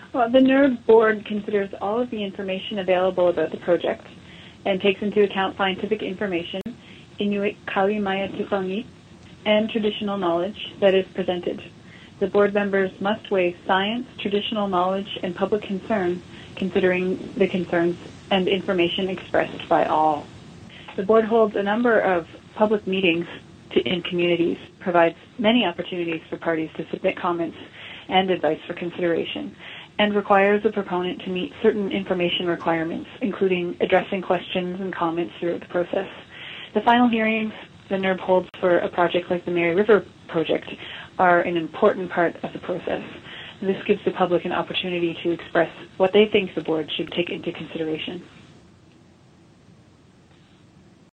Well, the NERB board considers all of the information available about the project and takes into account scientific information, Inuit Kalimaya Tufangi, and traditional knowledge that is presented. The board members must weigh science, traditional knowledge, and public concern, considering the concerns and information expressed by all. The board holds a number of public meetings in communities, provides many opportunities for parties to submit comments and advice for consideration, and requires a proponent to meet certain information requirements, including addressing questions and comments throughout the process. The final hearings the NERB holds for a project like the Mary River project are an important part of the process. This gives the public an opportunity to express what they think the board should take into consideration.